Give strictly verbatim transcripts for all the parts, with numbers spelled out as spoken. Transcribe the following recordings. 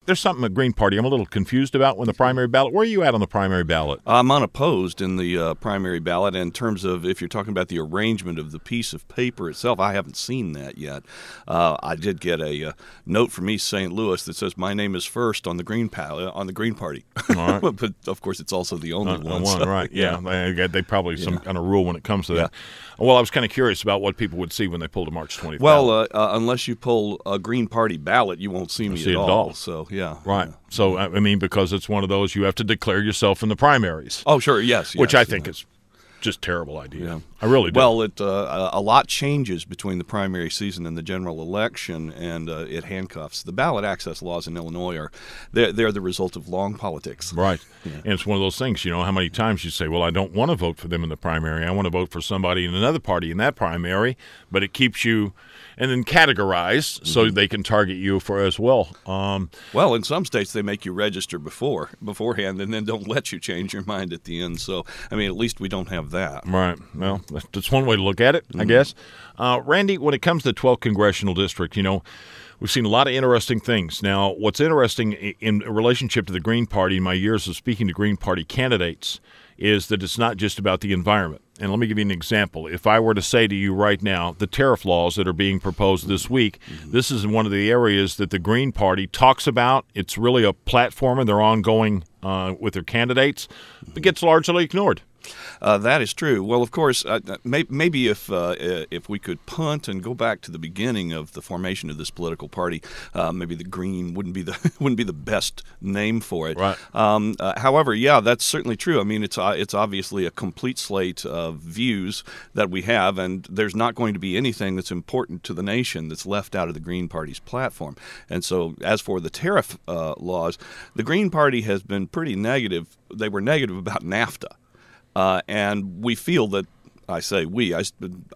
there's something the Green Party I'm a little confused about when the primary ballot. Where are you at on the primary ballot? I'm unopposed in the uh, primary ballot. In terms of if you're talking about the arrangement of the piece of paper itself, I haven't seen that yet. Uh, I did get a uh, note from East Saint Louis that says my name is first on the Green pal- on the Green Party. All right. But of course, it's also the only uh, one. one so, right? Yeah, yeah. They, they probably yeah. some kind of rule when it comes to yeah. that. Well, I was kind of curious about what people would see when they pulled a March twentieth. Well, ballot. Uh, uh, unless you pull a Green Party ballot, you won't see me see at, it all. at all. So yeah, right. Yeah. So I mean, because it's one of those you have to declare yourself in the primaries. Oh, sure, yes, which yes, I think yeah. is just terrible idea. Yeah. I really do. Well, it uh, a lot changes between the primary season and the general election, and uh, it handcuffs. The ballot access laws in Illinois are they're, they're the result of long politics. Right. Yeah. And it's one of those things, you know, how many times you say, well, I don't want to vote for them in the primary. I want to vote for somebody in another party in that primary, but it keeps you and then categorize mm-hmm. so they can target you for as well. Um, well, in some states they make you register before beforehand and then don't let you change your mind at the end. So, I mean, at least we don't have that. Right. Well, that's one way to look at it, mm-hmm. I guess. Uh, Randy, when it comes to the twelfth Congressional District, you know, we've seen a lot of interesting things. Now, what's interesting in relationship to the Green Party in my years of speaking to Green Party candidates is that it's not just about the environment. And let me give you an example. If I were to say to you right now, the tariff laws that are being proposed this week, mm-hmm. this is one of the areas that the Green Party talks about. It's really a platform, and they're ongoing uh, with their candidates, but gets largely ignored. Uh, that is true. Well, of course, uh, may, maybe if uh, if we could punt and go back to the beginning of the formation of this political party, uh, maybe the Green wouldn't be the wouldn't be the best name for it. Right. Um, uh, however, yeah, that's certainly true. I mean, it's uh, it's obviously a complete slate of views that we have, and there's not going to be anything that's important to the nation that's left out of the Green Party's platform. And so, as for the tariff uh, laws, the Green Party has been pretty negative. They were negative about NAFTA. Uh, and we feel that, I say we, I,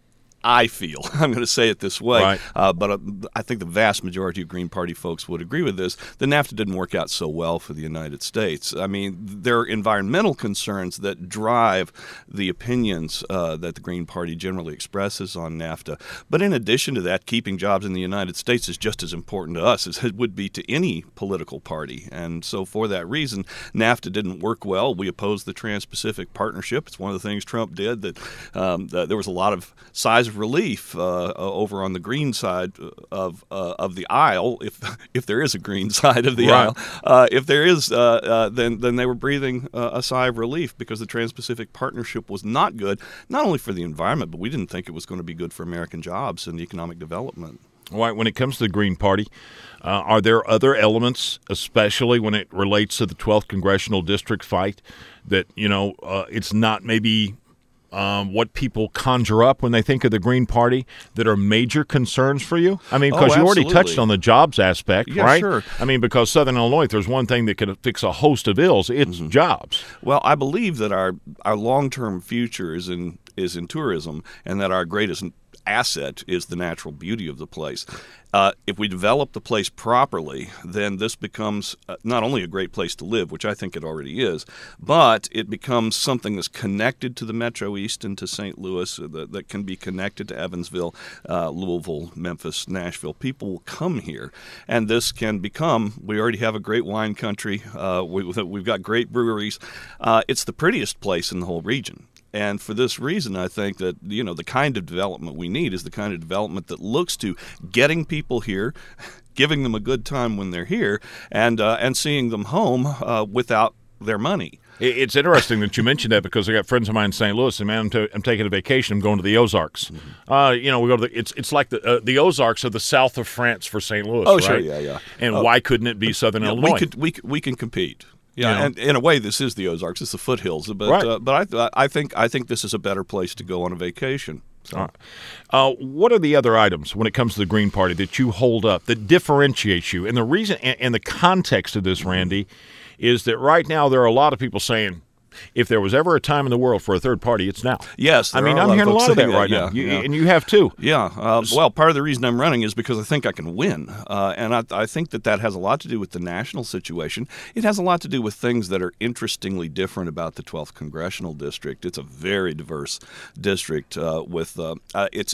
I feel, I'm going to say it this way, right. uh, but uh, I think the vast majority of Green Party folks would agree with this. The NAFTA didn't work out so well for the United States. I mean, there are environmental concerns that drive the opinions uh, that the Green Party generally expresses on NAFTA. But in addition to that, keeping jobs in the United States is just as important to us as it would be to any political party. And so for that reason, NAFTA didn't work well. We opposed the Trans-Pacific Partnership. It's one of the things Trump did that um, that there was a lot of size of relief uh, over on the green side of uh, of the aisle, if if there is a green side of the right. aisle. Uh, if there is, uh, uh, then then they were breathing uh, a sigh of relief because the Trans-Pacific Partnership was not good, not only for the environment, but we didn't think it was going to be good for American jobs and economic development. All right, when it comes to the Green Party, uh, are there other elements, especially when it relates to the twelfth Congressional District fight, that, you know, uh, it's not maybe um, what people conjure up when they think of the Green Party that are major concerns for you? I mean, because oh, you already absolutely. touched on the jobs aspect, yeah, right? Sure. I mean, because Southern Illinois, if there's one thing that could fix a host of ills, it's mm-hmm. jobs. Well, I believe that our, our long-term future is in is in tourism, and that our greatest asset is the natural beauty of the place. Uh, if we develop the place properly, then this becomes uh, not only a great place to live, which I think it already is, but it becomes something that's connected to the Metro East and to Saint Louis, uh, that, that can be connected to Evansville, uh, Louisville, Memphis, Nashville. People will come here, and this can become, we already have a great wine country, uh, we, we've got great breweries. Uh, it's the prettiest place in the whole region. And for this reason, I think that, you know, the kind of development we need is the kind of development that looks to getting people here, giving them a good time when they're here, and uh, and seeing them home uh, without their money. It's interesting that you mentioned that because I got friends of mine in Saint Louis, and man, I'm, t- I'm taking a vacation. I'm going to the Ozarks. Mm-hmm. Uh, you know, we go to the. It's it's like the uh, the Ozarks are the south of France for Saint Louis. Oh, right? sure, yeah, yeah. And uh, why couldn't it be Southern yeah, Illinois? We could we we can compete. Yeah, you know? And in a way, this is the Ozarks. It's the foothills, but right. uh, but I I think I think this is a better place to go on a vacation. So. All right. Uh, what are the other items when it comes to the Green Party that you hold up that differentiates you? And the reason and, and the context of this, Randy, is that right now there are a lot of people saying, if there was ever a time in the world for a third party, it's now. Yes, I mean, I'm hearing a lot of that right now, you, yeah. and you have too. Yeah. Uh, well, part of the reason I'm running is because I think I can win, uh, and I, I think that that has a lot to do with the national situation. It has a lot to do with things that are interestingly different about the twelfth Congressional District. It's a very diverse district uh, with uh, uh, it's it.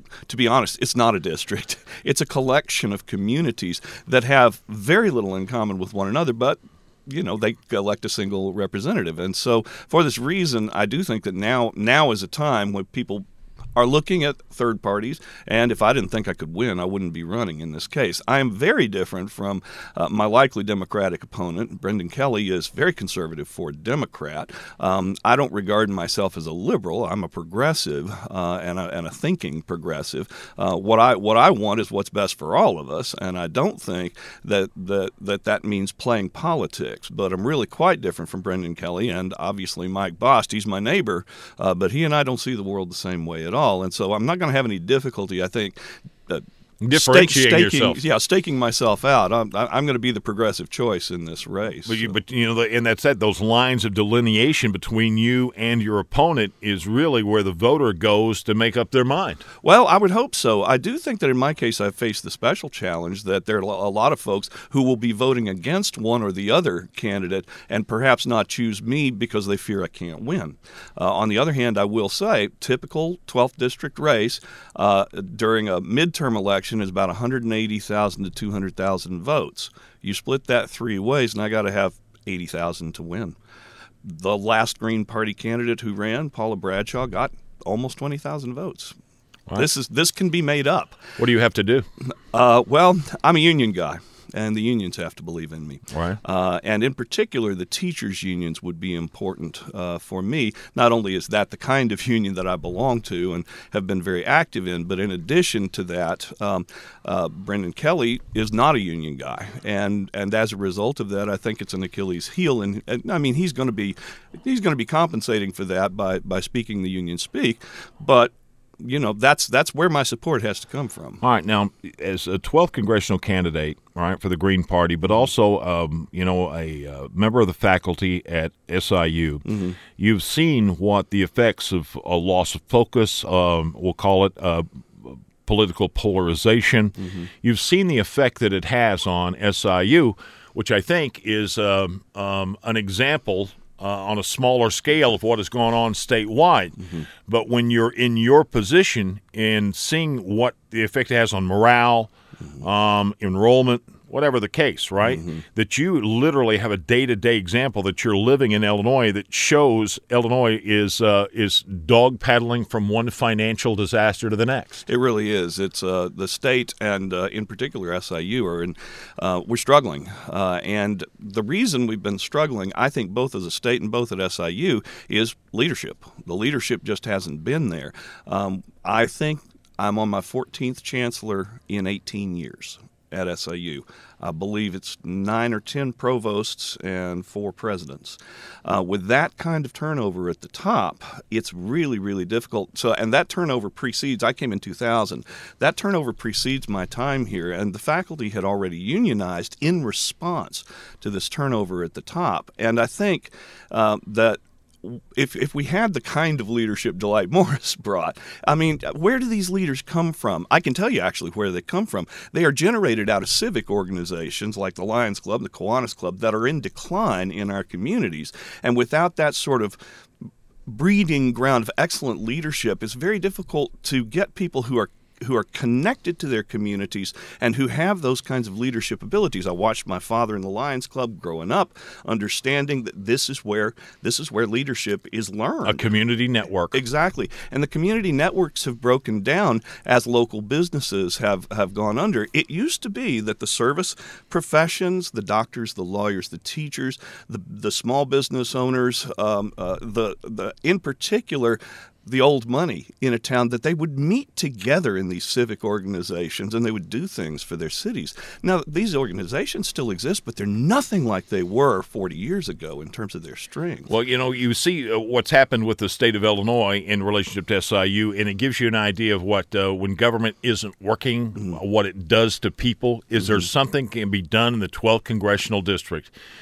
to be honest, it's not a district. It's a collection of communities that have very little in common with one another, but you know, they elect a single representative. And so for this reason, I do think that now now is a time when people are looking at third parties, and if I didn't think I could win, I wouldn't be running in this case. I am very different from uh, my likely Democratic opponent. Brendan Kelly is very conservative for Democrat. Um, I don't regard myself as a liberal. I'm a progressive uh, and, a, and a thinking progressive. Uh, what I what I want is what's best for all of us, and I don't think that that, that that means playing politics. But I'm really quite different from Brendan Kelly, and obviously Mike Bost. He's my neighbor, uh, but he and I don't see the world the same way at all. And so I'm not going to have any difficulty, I think, uh, differentiating staking, yourself. Yeah, staking myself out. I'm, I'm going to be the progressive choice in this race. But you, but you know, and that's it. Those lines of delineation between you and your opponent is really where the voter goes to make up their mind. Well, I would hope so. I do think that in my case, I've faced the special challenge that there are a lot of folks who will be voting against one or the other candidate and perhaps not choose me because they fear I can't win. Uh, on the other hand, I will say, typical twelfth district race uh, during a midterm election is about one hundred eighty thousand to two hundred thousand votes. You split that three ways, and I got to have eighty thousand to win. The last Green Party candidate who ran, Paula Bradshaw, got almost twenty thousand votes. Wow. This is this can be made up. What do you have to do? Uh, well, I'm a union guy, and the unions have to believe in me. Right. Uh, and in particular, the teachers' unions would be important uh, for me. Not only is that the kind of union that I belong to and have been very active in, but in addition to that, um, uh, Brendan Kelly is not a union guy. And and as a result of that, I think it's an Achilles heel. And, and I mean, he's going to be he's going to be compensating for that by, by speaking the union speak. But you know, that's that's where my support has to come from. All right. Now, as a twelfth congressional candidate, right, for the Green Party, but also, um, you know, a uh, member of the faculty at S I U, mm-hmm. you've seen what the effects of a loss of focus, um, we'll call it uh, political polarization. Mm-hmm. You've seen the effect that it has on S I U, which I think is um, um, an example Uh, on a smaller scale of what is going on statewide. Mm-hmm. But when you're in your position and seeing what the effect it has on morale, mm-hmm. um, enrollment, whatever the case, right, mm-hmm. that you literally have a day-to-day example that you're living in Illinois that shows Illinois is uh, is dog paddling from one financial disaster to the next. It really is. It's uh, the state and uh, in particular S I U are in, uh, we're struggling. Uh, and the reason we've been struggling, I think both as a state and both at S I U, is leadership. The leadership just hasn't been there. Um, I think I'm on my fourteenth chancellor in eighteen years. At S I U. I believe it's nine or ten provosts and four presidents. Uh, with that kind of turnover at the top, it's really, really difficult. So, and that turnover precedes, I came in two thousand, that turnover precedes my time here, and the faculty had already unionized in response to this turnover at the top. And I think uh, that If if we had the kind of leadership Delight Morris brought, I mean, where do these leaders come from? I can tell you actually where they come from. They are generated out of civic organizations like the Lions Club, the Kiwanis Club, that are in decline in our communities. And without that sort of breeding ground of excellent leadership, it's very difficult to get people who are who are connected to their communities and who have those kinds of leadership abilities. I watched my father in the Lions Club growing up, understanding that this is where this is where leadership is learned. A community network. Exactly. And the community networks have broken down as local businesses have, have gone under. It used to be that the service professions, the doctors, the lawyers, the teachers, the the small business owners, um, uh, the the in particular, the old money in a town, that they would meet together in these civic organizations and they would do things for their cities. Now, these organizations still exist, but they're nothing like they were forty years ago in terms of their strength. Well, you know, you see uh, what's happened with the state of Illinois in relationship to S I U, and it gives you an idea of what, uh, when government isn't working, mm-hmm. what it does to people. Is mm-hmm. there something can be done in the twelfth Congressional District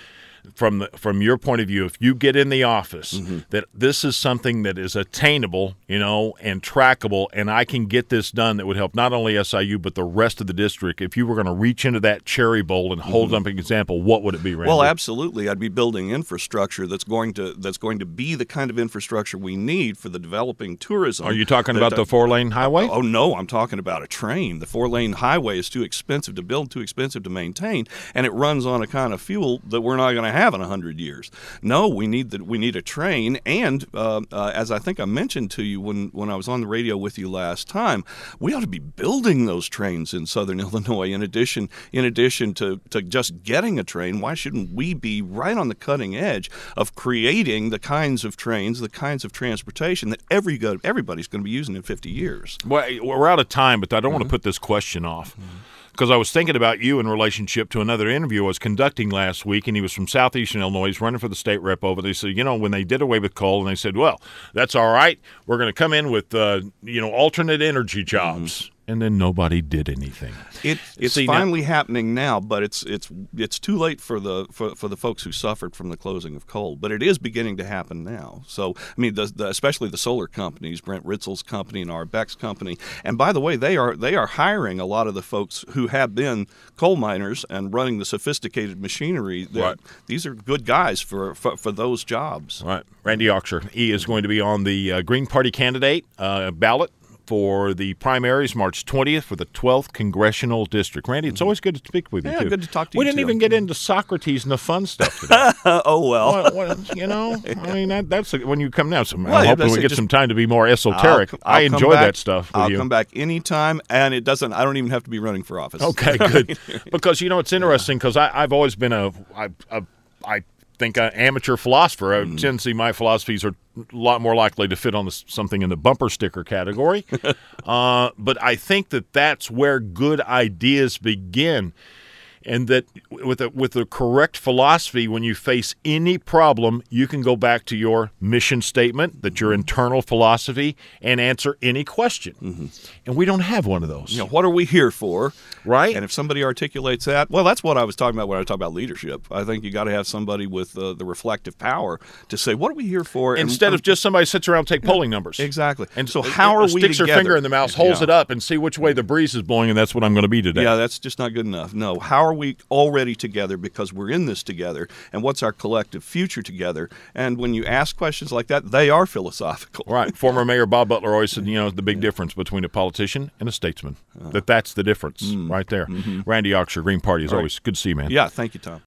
from the, from your point of view, if you get in the office, mm-hmm. that this is something that is attainable, you know, and trackable, and I can get this done that would help not only S I U but the rest of the district. If you were going to reach into that cherry bowl and hold mm-hmm. up an example, what would it be, Randy? Well, absolutely. I'd be building infrastructure that's going to that's going to be the kind of infrastructure we need for the developing tourism. Are you talking that, about the four-lane highway? Oh, no, I'm talking about a train. The four-lane highway is too expensive to build, too expensive to maintain, and it runs on a kind of fuel that we're not going to have in one hundred years. No, we need the, we need a train, and uh, uh, as I think I mentioned to you when, when I was on the radio with you last time, we ought to be building those trains in southern Illinois. In addition, in addition to, to just getting a train, why shouldn't we be right on the cutting edge of creating the kinds of trains, the kinds of transportation that every everybody's going to be using in fifty years? Well, we're out of time, but I don't mm-hmm. want to put this question off. Mm-hmm. Because I was thinking about you in relationship to another interview I was conducting last week, and he was from southeastern Illinois. He's running for the state rep over there. They said, you know, when they did away with coal, and they said, well, that's all right. We're going to come in with, uh, you know, alternate energy jobs. Mm-hmm. And then nobody did anything. It, it's See, finally now, happening now, but it's it's it's too late for the for, for the folks who suffered from the closing of coal. But it is beginning to happen now. So I mean, the, the, especially the solar companies, Brent Ritzel's company and Arbeck's company. And by the way, they are they are hiring a lot of the folks who have been coal miners and running the sophisticated machinery. Right. These are good guys for, for for those jobs. Right. Randy Auksher, he is going to be on the uh, Green Party candidate uh, ballot for the primaries March twentieth for the twelfth Congressional District. Randy, it's always good to speak with you, yeah, too. good to talk to we you, didn't too. even get into Socrates and the fun stuff today. Oh, well. What, what, you know, I mean, that, that's when you come down. So well, I'm yeah, hoping we get just, some time to be more esoteric. I'll, I'll I enjoy back, that stuff with I'll you. come back anytime, and it doesn't. I don't even have to be running for office. Okay, good. Because, you know, it's interesting because I've always been a, I, a, I think, an amateur philosopher. I mm. tend to see my philosophies are a lot more likely to fit on the, something in the bumper sticker category. uh, but I think that that's where good ideas begin. And that with a, with the correct philosophy, when you face any problem, you can go back to your mission statement, that your internal philosophy, and answer any question. Mm-hmm. And we don't have one of those. You know, what are we here for? Right. And if somebody articulates that, well, that's what I was talking about when I talk about leadership. I think you got to have somebody with uh, the reflective power to say, what are we here for? Instead and, of just somebody sits around and take yeah, polling numbers. Exactly. And so how are we sticks together? Her finger in the mouth, holds yeah. it up, and see which way the breeze is blowing, and that's what I'm going to be today. Yeah, that's just not good enough. No. How are we already together because we're in this together, and what's our collective future together? And when you ask questions like that, they are philosophical. Right. Former Mayor Bob Butler always said, you know, the big yeah. difference between a politician and a statesman, uh, that that's the difference mm, right there. Mm-hmm. Randy Auksher, Green Party, is always right. Good to see you, man. Yeah, thank you, Tom.